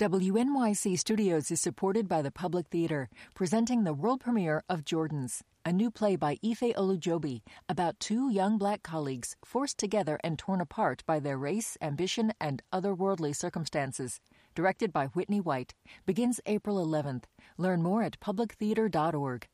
WNYC Studios is supported by the Public Theater, presenting the world premiere of Jordans, a new play by Ife Olujobi about two young black colleagues forced together and torn apart by their race, ambition, and otherworldly circumstances. Directed by Whitney White. Begins April 11th. Learn more at publictheater.org.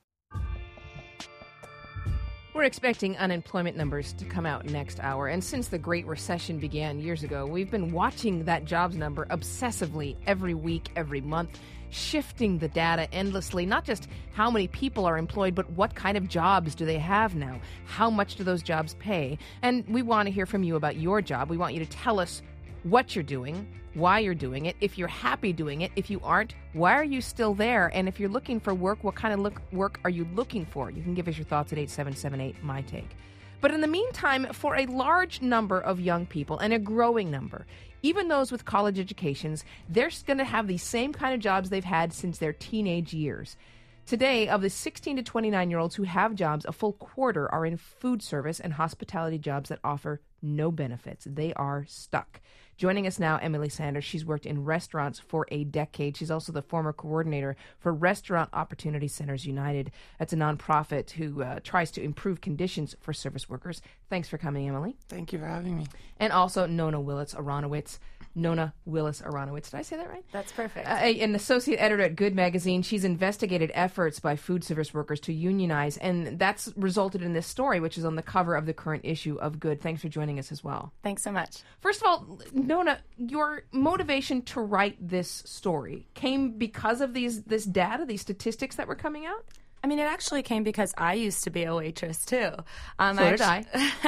We're expecting unemployment numbers to come out next hour, and since the Great Recession began years ago, we've been watching that jobs number obsessively every week, every month, shifting the data endlessly, not just how many people are employed, but what kind of jobs do they have now? How much do those jobs pay? And we want to hear from you about your job. We want you to tell us what you're doing, why you're doing it, if you're happy doing it. If you aren't, why are you still there? And if you're looking for work, what kind of work are you looking for? You can give us your thoughts at 8778-MY-TAKE. But in the meantime, for a large number of young people, and a growing number, even those with college educations, they're going to have the same kind of jobs they've had since their teenage years. Today, of the 16 to 29-year-olds who have jobs, a full quarter are in food service and hospitality jobs that offer no benefits. They are stuck. Joining us now, Emily Sanders. She's worked in restaurants for a decade. She's also the former coordinator for Restaurant Opportunity Centers United. That's a nonprofit who tries to improve conditions for service workers. Thanks for coming, Emily. Thank you for having me. And also Nona Willis-Aronowitz. Nona Willis-Aronowitz. Did I say that right? That's perfect. An associate editor at Good Magazine. She's investigated efforts by food service workers to unionize, and that's resulted in this story, which is on the cover of the current issue of Good. Thanks for joining us as well. Thanks so much. First of all, Nona, your motivation to write this story came because of this data, these statistics that were coming out? I mean, it actually came because I used to be a waitress, too. So did I.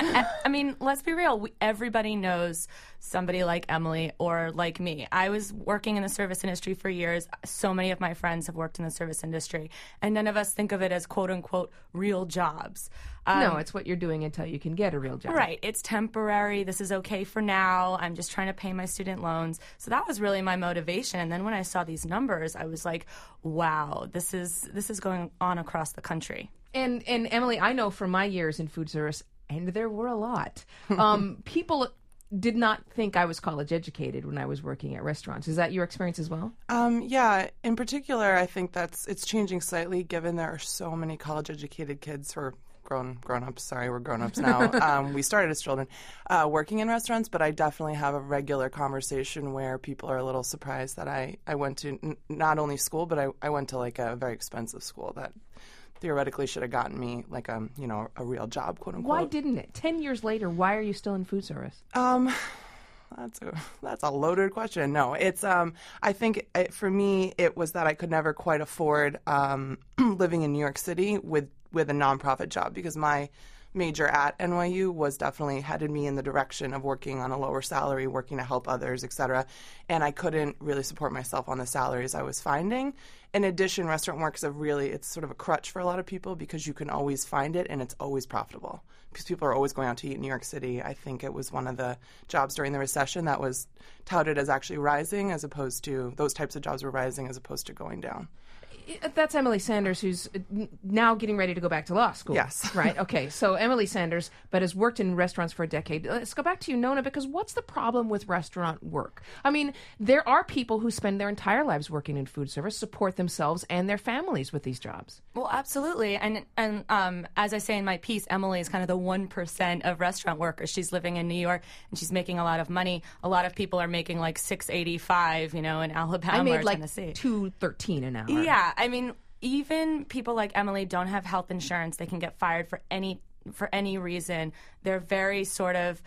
I mean, let's be real. Everybody knows somebody like Emily or like me. I was working in the service industry for years. So many of my friends have worked in the service industry, and none of us think of it as quote-unquote real jobs. No, it's what you're doing until you can get a real job. Right. It's temporary. This is okay for now. I'm just trying to pay my student loans. So that was really my motivation. And then when I saw these numbers, I was like, wow, this is going on across the country. And Emily, I know from my years in food service, and there were a lot, people did not think I was college educated when I was working at restaurants. Is that your experience as well? Yeah. In particular, I think it's changing slightly given there are so many college educated kids who are grown-ups. Sorry, we're grown-ups now. We started as children working in restaurants, but I definitely have a regular conversation where people are a little surprised that I went to not only school, but I went to like a very expensive school that theoretically should have gotten me like a real job, quote unquote. Why didn't it? 10 years later, why are you still in food service? That's a loaded question. No, it's I think for me it was that I could never quite afford living in New York City with a nonprofit job, because my major at NYU was definitely headed me in the direction of working on a lower salary, working to help others, etc. And I couldn't really support myself on the salaries I was finding. In addition, restaurant work is it's sort of a crutch for a lot of people because you can always find it and it's always profitable. Because people are always going out to eat in New York City. I think it was one of the jobs during the recession that was touted as actually rising, as opposed to those types of jobs were rising as opposed to going down. That's Emily Sanders, who's now getting ready to go back to law school. Yes. Right? Okay. So Emily Sanders, but has worked in restaurants for a decade. Let's go back to you, Nona, because what's the problem with restaurant work? I mean, there are people who spend their entire lives working in food service, support themselves and their families with these jobs. Well, absolutely. And as I say in my piece, Emily is kind of the 1% of restaurant workers. She's living in New York and she's making a lot of money. A lot of people are making like $6.85, in Alabama or Tennessee. I made like $2.13 an hour. Yeah. I mean, even people like Emily don't have health insurance. They can get fired for any reason. They're very sort of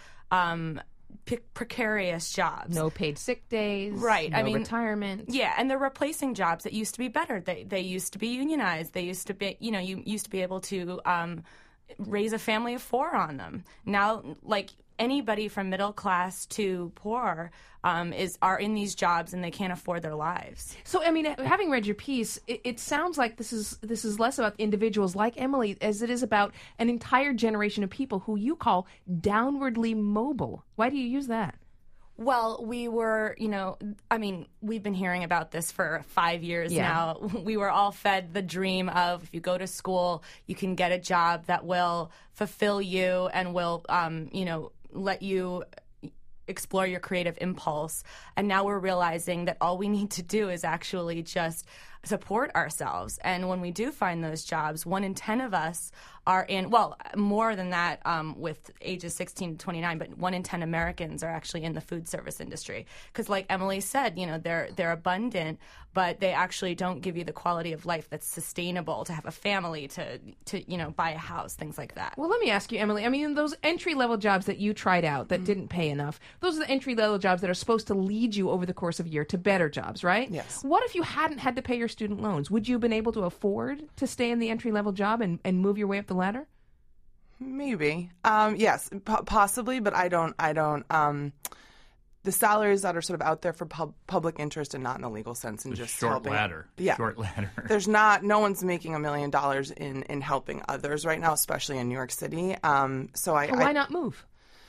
precarious jobs. No paid sick days. Right. No retirement. Yeah, and they're replacing jobs that used to be better. They used to be unionized. They used to be, you used to be able to raise a family of 4 on them. Now, like anybody from middle class to poor are in these jobs and they can't afford their lives. So, I mean, having read your piece, it sounds like this is less about individuals like Emily as it is about an entire generation of people who you call downwardly mobile. Why do you use that? Well, we were, we've been hearing about this for 5 years now. We were all fed the dream of if you go to school, you can get a job that will fulfill you and will, let you explore your creative impulse. And now we're realizing that all we need to do is actually just support ourselves. And when we do find those jobs, 1 in 10 of us are in, well, more than that with ages 16 to 29, but 1 in 10 Americans are actually in the food service industry. Because like Emily said, you know, they're abundant, but they actually don't give you the quality of life that's sustainable to have a family, to you know, buy a house, things like that. Well, let me ask you, Emily, I mean, those entry-level jobs that you tried out that didn't pay enough, those are the entry-level jobs that are supposed to lead you over the course of a year to better jobs, right? Yes. What if you hadn't had to pay your student loans? Would you have been able to afford to stay in the entry-level job and move your way up the ladder? Maybe. Yes, possibly, but I don't. The salaries that are sort of out there for public interest and not in the legal sense, and It's just short helping. ladder. Yeah. Short ladder. There's no one's making $1 million in helping others right now, especially in New York City. So Why not move?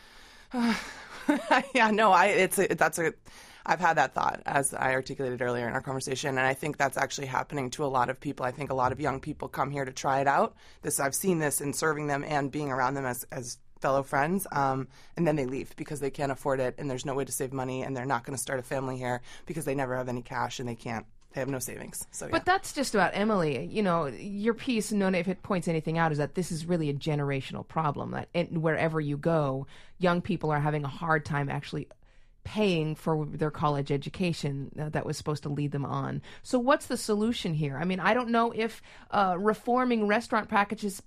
Yeah, no, I've had that thought, as I articulated earlier in our conversation, and I think that's actually happening to a lot of people. I think a lot of young people come here to try it out. I've seen this in serving them and being around them as fellow friends, and then they leave because they can't afford it, and there's no way to save money, and they're not going to start a family here because they never have any cash and they have no savings. So, But that's just about Emily. You know, your piece, Nona, if it points anything out, is that this is really a generational problem. That wherever you go, young people are having a hard time actually paying for their college education that was supposed to lead them on. So what's the solution here? I mean, I don't know if reforming restaurant practices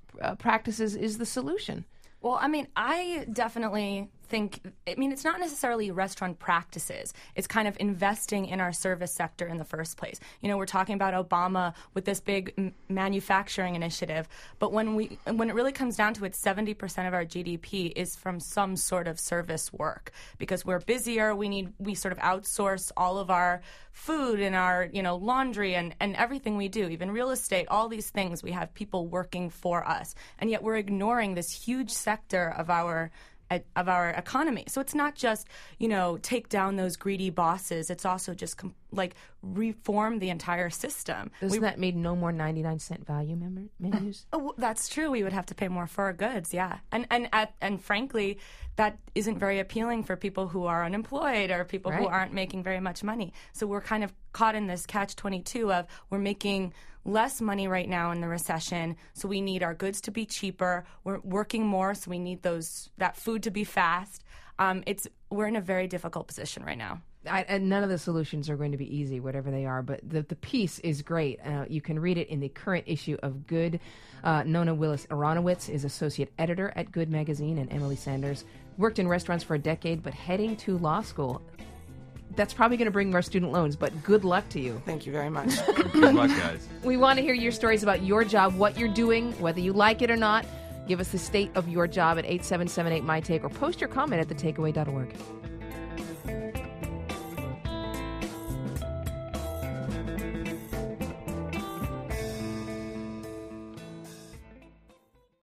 is the solution. Well, I mean, I definitely think, I mean, it's not necessarily restaurant practices. It's kind of investing in our service sector in the first place. You know, we're talking about Obama with this big manufacturing initiative, but when it really comes down to it, 70% of our GDP is from some sort of service work because we're busier. We sort of outsource all of our food and our, you know, laundry and everything we do, even real estate, all these things. We have people working for us, and yet we're ignoring this huge sector of our economy. So it's not just, you know, take down those greedy bosses. It's also just reform the entire system. Doesn't that mean no more 99-cent value menus? Oh, that's true. We would have to pay more for our goods, yeah. And frankly, that isn't very appealing for people who are unemployed or people who aren't making very much money. So we're kind of caught in this catch-22 of we're making less money right now in the recession, so we need our goods to be cheaper. We're working more, so we need that food to be fast. We're in a very difficult position right now. And none of the solutions are going to be easy, whatever they are, but the piece is great. You can read it in the current issue of Good. Nona Willis-Aronowitz is associate editor at Good magazine, and Emily Sanders worked in restaurants for a decade, but heading to law school. That's probably going to bring more student loans, but good luck to you. Thank you very much. Good luck, guys. We want to hear your stories about your job, what you're doing, whether you like it or not. Give us the state of your job at 877-8MyTake or post your comment at thetakeaway.org.